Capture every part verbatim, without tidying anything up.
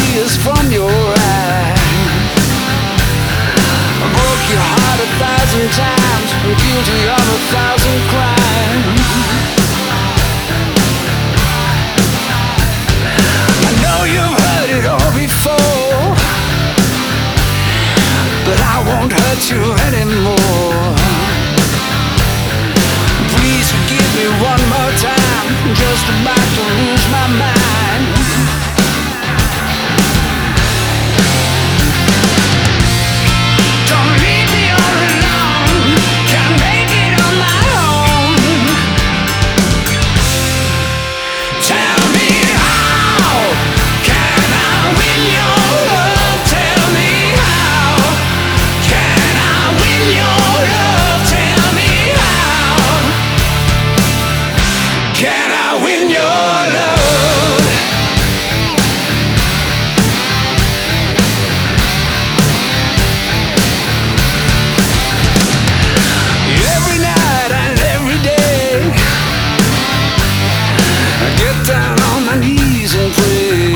tears from your eyes. I broke your heart a thousand times. I'm guilty of a thousand crimes. I know you've heard it all before, but I won't hurt you anymore. Please forgive me one more time. I'm just about to lose my mind. Don't leave me all alone. Can't make it on my own. Tell me how can I win your love? Tell me how can I win your love? Tell me how can I win your love? Every night and every day I get down on my knees and pray.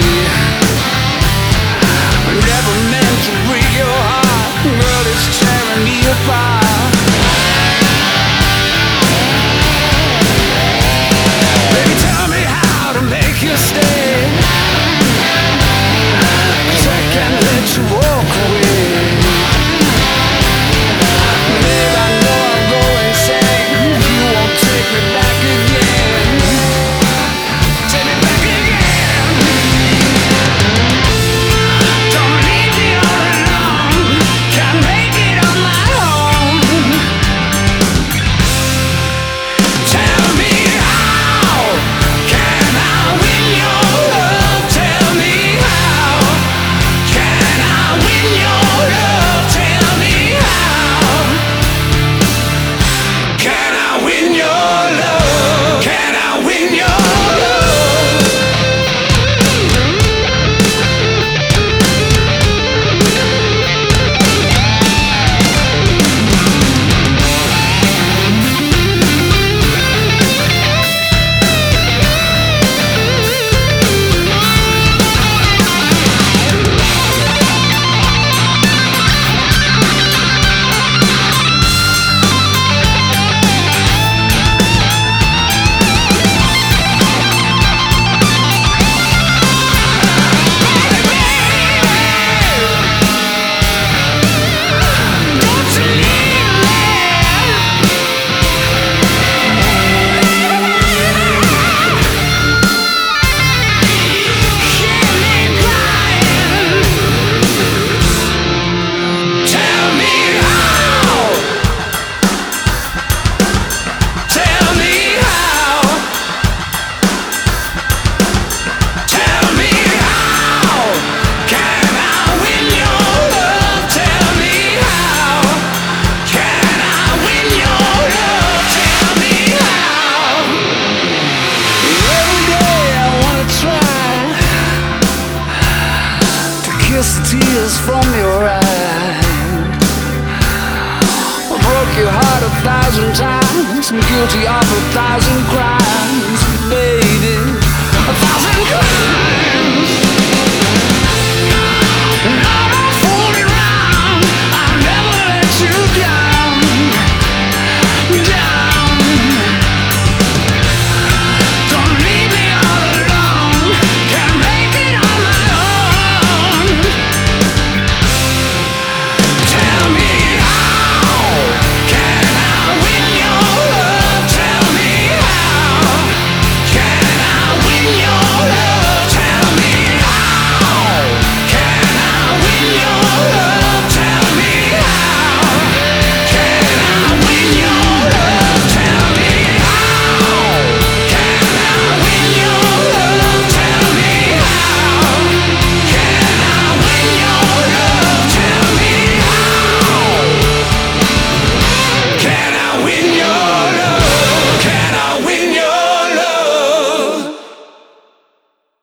I never meant to break your heart, girl, it's tearing me apart. Baby, tell me how to make you stay, 'cause I can't let you walk away. Babe, I know I'm going insane if you won't take me back again. Take me back again. Don't leave me all alone. Can't make it on my own. Tell me how can I win your love? Tell me how can I win your love? Tell me how can I win your love? Can I win your love? Don't you leave me. Hear me crying. Tell me how. Tell me how. Tell me how can I win your love? Tell me how can I win your love? Tell me how. Every day I wanna try to kiss the tears from your eyes. I broke your heart a thousand times. I'm guilty of a thousand crimes, baby, a thousand crimes.